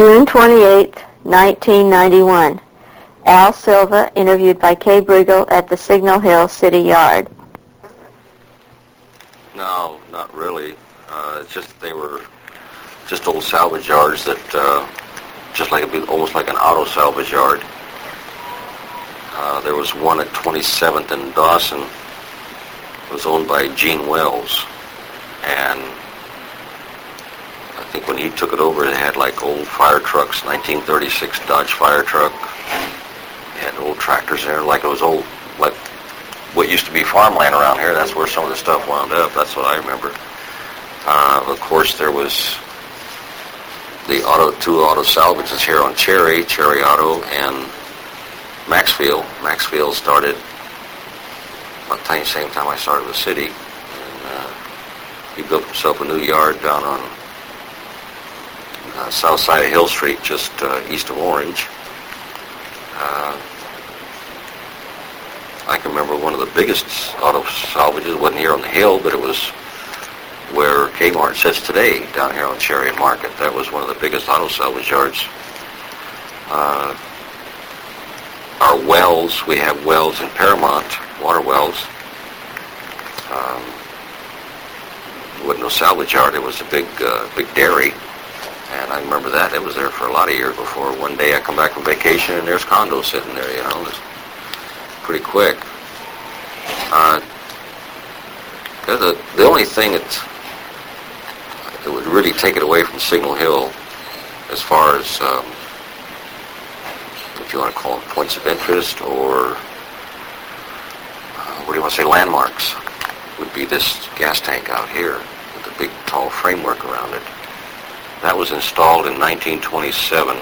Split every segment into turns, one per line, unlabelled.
June 28, 1991. Al Silva interviewed by Kay Briggle at the Signal Hill City Yard.
No, not really. It's just they were just old salvage yards that, just like almost like an auto salvage yard. There was one at 27th and Dawson. It was owned by Gene Wells, and I think when he took it over, it had like old fire trucks, 1936 Dodge fire truck. It had old tractors there, like it was old, like what used to be farmland around here. That's where some of the stuff wound up. That's what I remember. Of course, there was the two auto salvages here on Cherry Auto, and Maxfield. Maxfield started about the same time I started with the city. And, he built himself a new yard down on south side of Hill Street, just east of Orange. I can remember one of the biggest auto salvages. It wasn't here on the hill, but it was where Kmart sits today, down here on Cherry and Market. That was one of the biggest auto salvage yards. Our wells, we have wells in Paramount, water wells. It wasn't no salvage yard. It was a big dairy. And I remember that. It was there for a lot of years before one day I come back from vacation and there's condos sitting there, you know. It was pretty quick. The only thing that would really take it away from Signal Hill, as far as if you want to call them points of interest or what do you want to say, landmarks, would be this gas tank out here with the big tall framework around it. That was installed in 1927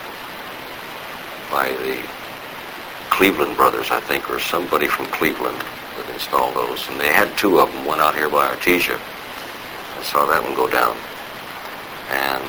by the Cleveland brothers, I think, or somebody from Cleveland that installed those. And they had two of them, one out here by Artesia. I saw that one go down. And,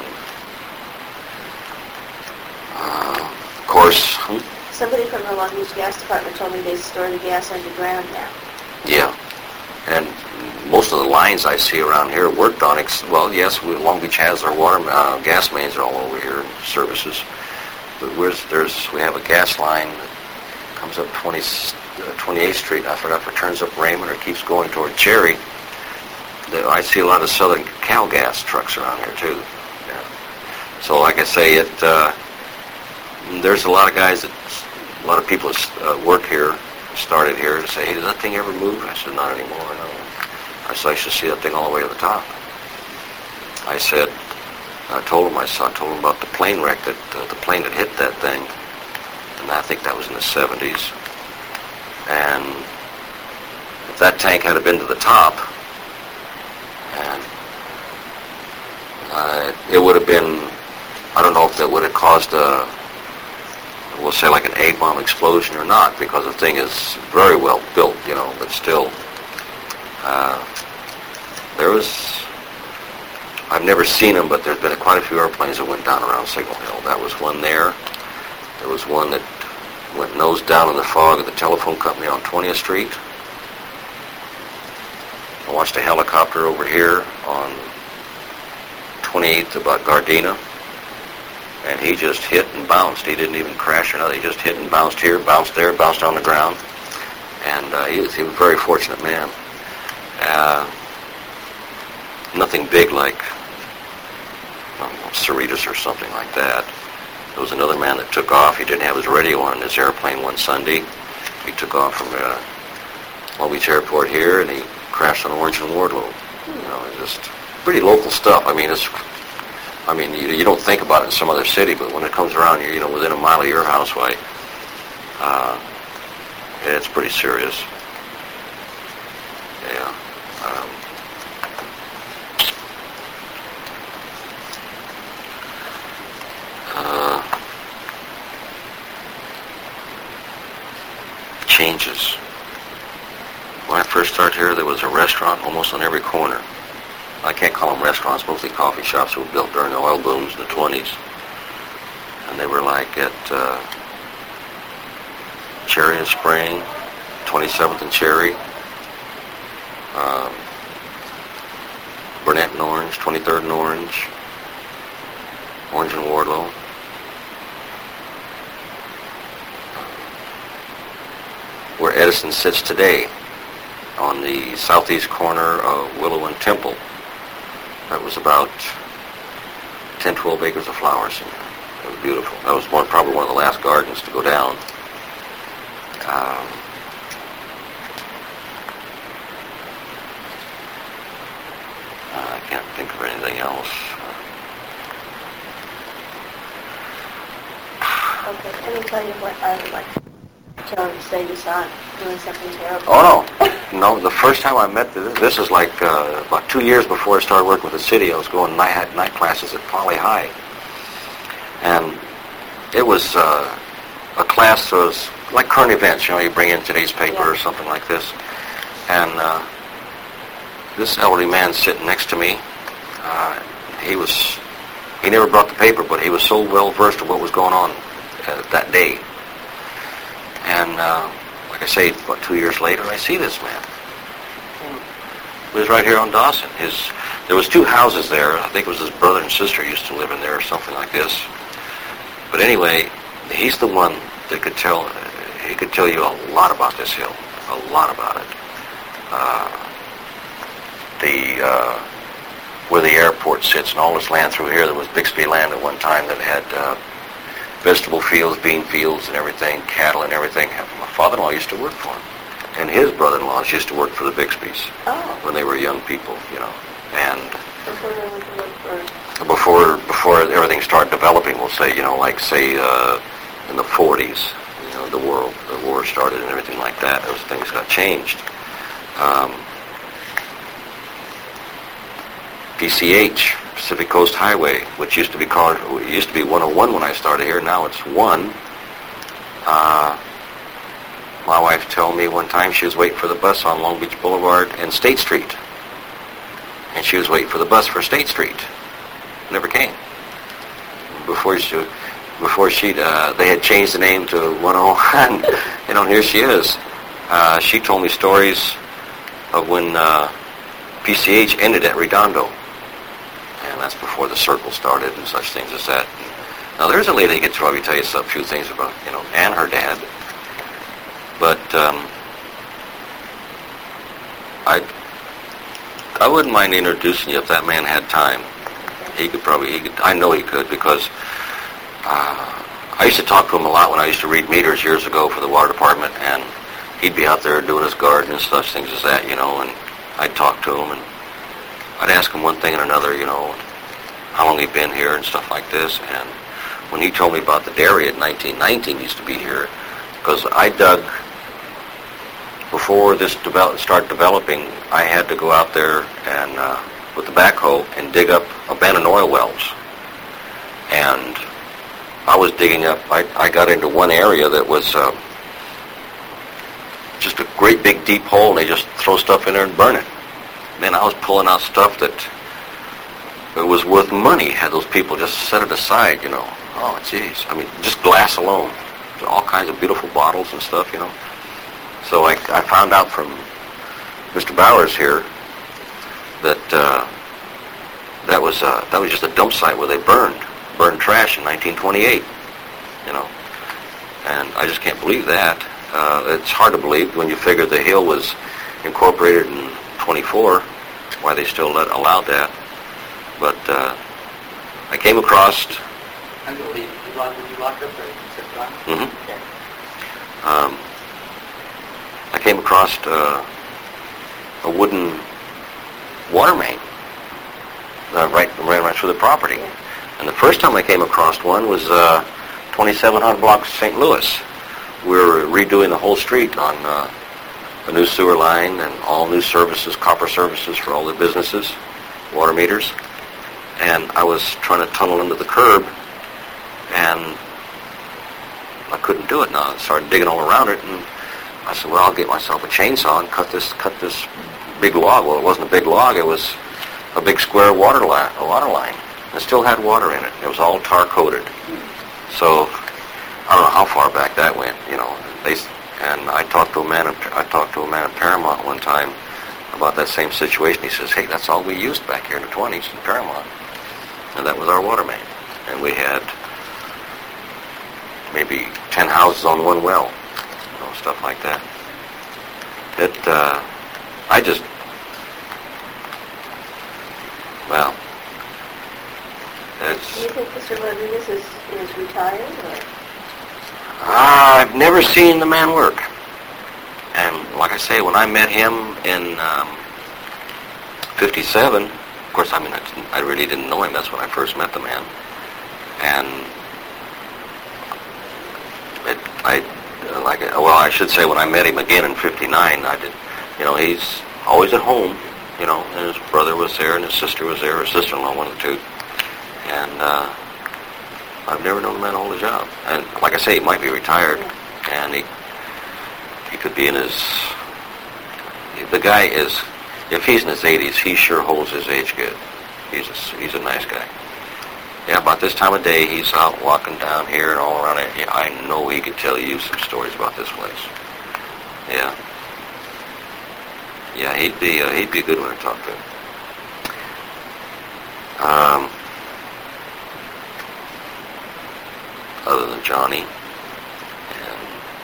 of course...
Somebody from the Long Beach Gas Department told me they store the gas underground now.
Yeah. And most of the lines I see around here worked on, well, yes, Long Beach has our gas mains are all over here, services. But we have a gas line that comes up 28th Street. I forgot if it turns up Raymond or keeps going toward Cherry. I see a lot of Southern Cal Gas trucks around here, too. Yeah. So, like I say, there's a lot of guys a lot of people that work here, started here, and say, hey, did that thing ever move? I said, not anymore, no. I said, I should see that thing all the way to the top. I told him about the plane wreck, the plane that hit that thing, and I think that was in the 70s. And if that tank had been to the top, it would have been, I don't know if that would have caused we'll say like an A-bomb explosion or not, because the thing is very well built, you know, but still, I've never seen them, but there's been quite a few airplanes that went down around Signal Hill. That was one there. There was one that went nose down in the fog at the telephone company on 20th Street. I watched a helicopter over here on 28th about Gardena, and he just hit and bounced. He didn't even crash or nothing. He just hit and bounced here, bounced there, bounced on the ground. And he was a very fortunate man. Nothing big like Cerritos or something like that. There was another man that took off. He didn't have his radio on in his airplane one Sunday. He took off from Long Beach Airport here, and he crashed on Orange and Wardlow. You know, it's just pretty local stuff. I mean, you don't think about it in some other city, but when it comes around here, you know, within a mile of your house, it's pretty serious. Yeah. Changes. When I first started here, there was a restaurant almost on every corner. I can't call them restaurants, mostly coffee shops that were built during the oil booms in the 20s. And they were like at Cherry and Spring, 27th and Cherry, Burnett and Orange, 23rd and Orange and Wardlow. where Edison sits today, on the southeast corner of Willow and Temple. That was about 10, 12 acres of flowers. And it was beautiful. That was probably one of the last gardens to go down. I can't think of anything else.
Okay, let me tell you what I would like to tell you to say just not doing something terrible.
Oh, no. No, the first time I met this is like about 2 years before I started working with the city. I was going night classes at Poly High. And it was a class that was like current events. You know, you bring in today's paper or something like this. And this elderly man sitting next to me, he never brought the paper, but he was so well versed in what was going on that day. And like I say, about 2 years later, I see this man. He was right here on Dawson. There was 2 houses there. I think it was his brother and sister used to live in there or something like this. But anyway, he's the one that could tell. He could tell you a lot about this hill, a lot about it. Where the airport sits and all this land through here, there was Bixby land at one time that had vegetable fields, bean fields and everything, cattle and everything. My father-in-law used to work for him. And his brother-in-laws used to work for the Bixbys when they were young people, you know. And before everything started developing, we'll say, you know, like say in the 40s, you know, the war started and everything like that. Those things got changed. PCH, Pacific Coast Highway, which used to be 101 when I started here. Now it's 1. My wife told me one time she was waiting for the bus on Long Beach Boulevard and State Street. And she was waiting for the bus for State Street. Never came. They had changed the name to 101. You know, and here she is. She told me stories of when PCH ended at Redondo. And that's before the circle started and such things as that. Now, there's a lady that could probably tell you a few things about, you know, and her dad. But I wouldn't mind introducing you if that man had time. I know he could, because I used to talk to him a lot when I used to read meters years ago for the water department, and he'd be out there doing his garden and such things as that, you know, and I'd talk to him, and I'd ask him one thing and another, you know, how long he'd been here and stuff like this. And when he told me about the dairy at 1919 used to be here, because I dug, before this started developing, I had to go out there and with the backhoe and dig up abandoned oil wells. And I was digging up, I got into one area that was just a great big deep hole, and they just throw stuff in there and burn it. Man, I was pulling out stuff that it was worth money had those people just set it aside, you know. Oh, jeez. I mean, just glass alone. All kinds of beautiful bottles and stuff, you know. So I found out from Mr. Bowers here that that was just a dump site where they burned trash in 1928, you know. And I just can't believe that. It's hard to believe when you figure the hill was incorporated in 24, why they still allowed that. But I came across...
I believe you locked up there.
Mm-hmm. I came across a wooden water main that ran right through the property. And the first time I came across one was 2700 blocks of St. Louis. We were redoing the whole street on a new sewer line and all new services, copper services for all the businesses, water meters. And I was trying to tunnel into the curb, and I couldn't do it. Now I started digging all around it, and I said, well, I'll get myself a chainsaw and cut this big log. Well, it wasn't a big log. It was a big square water line. It still had water in it. It was all tar coated. So I don't know how far back that went, you know. And I talked to a man at Paramount one time about that same situation. He says, hey, that's all we used back here in the 20s in Paramount. And that was our water main. And we had maybe 10 houses on one well, you know, stuff like that. I just, well,
Do
it's,
you think Mr. Rodriguez is retired, or?
I've never seen the man work. And like I say, when I met him in 57, of course, I mean, I really didn't know him. That's when I first met the man. And I should say when I met him again in 59, I did, he's always at home, and his brother was there and his sister was there, or sister-in-law, one of the two. And I've never known the man to hold a job. And like I say, he might be retired, and he could be in his, the guy is, if he's in his 80s, he sure holds his age good. He's a nice guy. Yeah, about this time of day, he's out walking down here and all around it. Yeah, I know he could tell you some stories about this place. Yeah. Yeah, he'd be a good one to talk to. Other than Johnny, and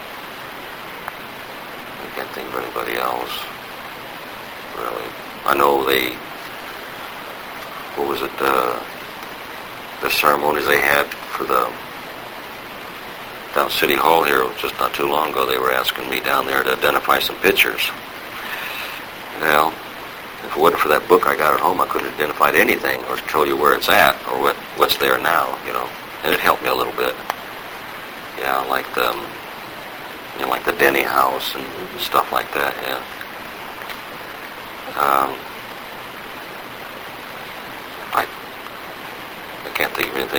I can't think of anybody else, really. I know what was it, the ceremonies they had for down City Hall here just not too long ago, they were asking me down there to identify some pictures. Well, if it wasn't for that book I got at home, I couldn't have identified anything or tell you where it's at or what's there now, and it helped me a little bit. Yeah, like the Denny House and stuff like that, yeah. I can't think of anything